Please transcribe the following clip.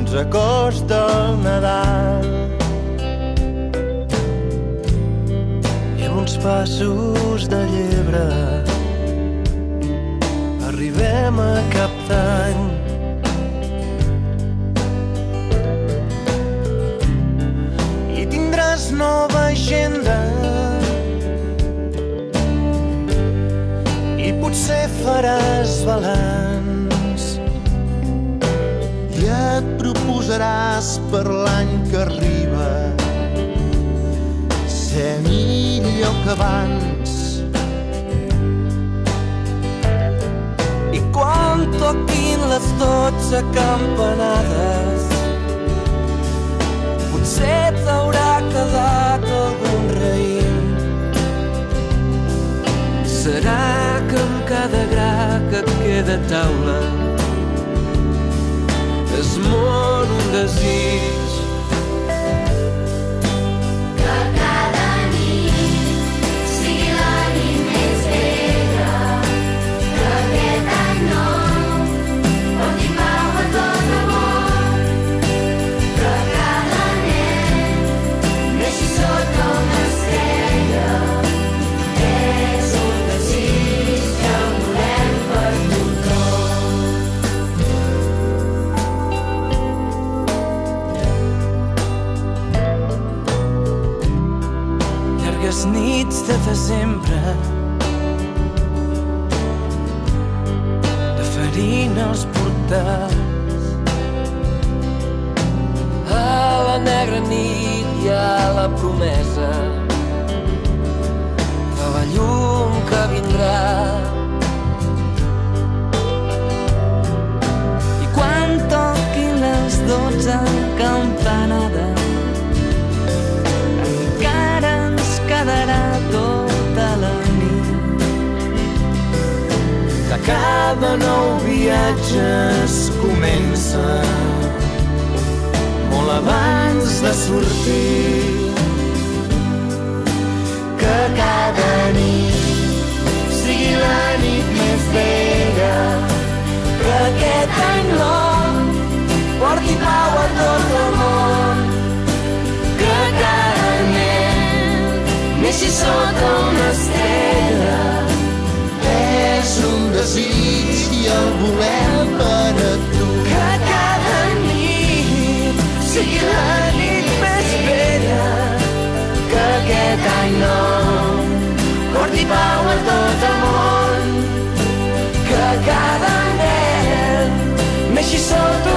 ens acosta el Nadal i amb uns passos de llebre arribem a Cap d'Any. I tindràs nova agenda i potser faràs balanç i et proposaràs per l'any que arriba ser millor que abans. I quan toquin les 12 campanades potser t'haurà quedat algun raïm. Serà que amb cada gra que et queda a taula es mor un desig. Que cada nit sigui la nit més bella, que aquest any nou porti pau a tot el món, que cada nen neixi sota una estrella. És un desig que el volem per tothom. Llargues nits de desembre de farina als portals, a la negra nit hi ha la promesa de la llum que vindrà. I quan toquin les 12 campanades encara ens quedarà tota la nit. Que cada nou viatge es comença molt abans de sortir. Que cada nit sigui la nit més bella, que aquest any nou porti pau a tot el món, que cada nen neixi sota una estrella. És un desig i el volem per a tu. Que cada nit sigui la nit més bella, que aquest any nou porti pau a tot el món, que cada nen neixi sota